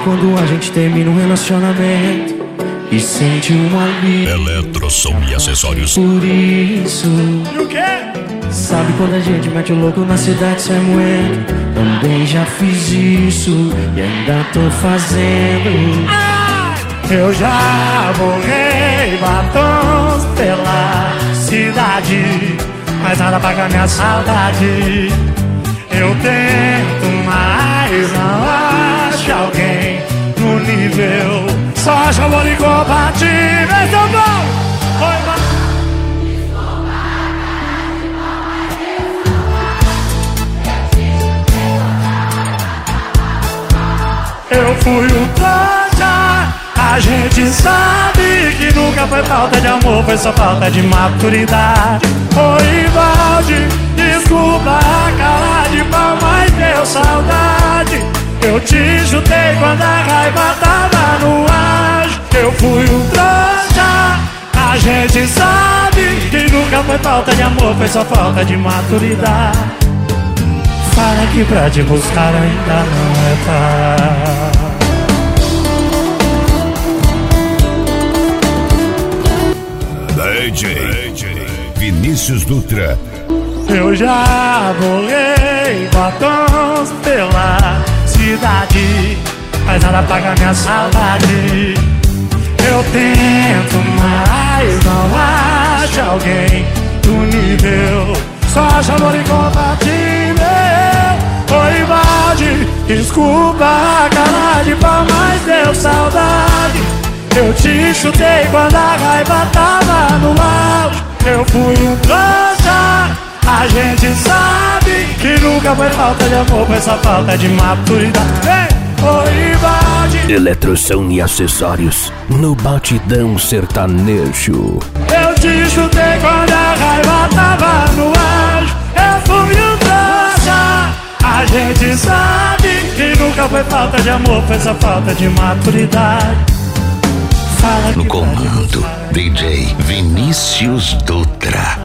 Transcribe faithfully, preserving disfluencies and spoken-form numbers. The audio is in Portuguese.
quando a gente termina um relacionamento e sente um alívio. Eletrosom e acessórios. Por isso. E o quê? Sabe quando a gente mete o louco na cidade sem moeda? Também já fiz isso e ainda tô fazendo. Ah, eu já borrei batons pela cidade, mas nada paga minha saudade. Eu tento, mas não acho alguém no nível. Só acho amor incompatível. Então bom, foi uma... Eu fui um trouxa. A gente sabe que nunca foi falta de amor, foi só falta de maturidade. Oi, Valde, desculpa a cara de pau, mas deu saudade. Eu te chutei quando a raiva tava no ar. Eu fui um trouxa. A gente sabe que nunca foi falta de amor, foi só falta de maturidade. Fala que pra te buscar ainda não é tarde. D J Vinícius Dutra. Eu já borrei batons pela cidade, mas nada paga minha saudade. Eu tento, mas não acho alguém do nível. Só acho amor incompatível. Oi, Valde, desculpa a cara de pau, mas deu saudade. Eu te chutei quando a raiva tava no auge. Eu fui um trouxa. A gente sabe que nunca foi falta de amor, foi só falta de maturidade. Ei, oi, Valde. Eletrosom e acessórios no Batidão Sertanejo. Eu te chutei quando a raiva tava no auge. Eu fui um trouxa. A gente sabe que nunca foi falta de amor, foi só falta de maturidade. No comando, D J Vinícius Dutra.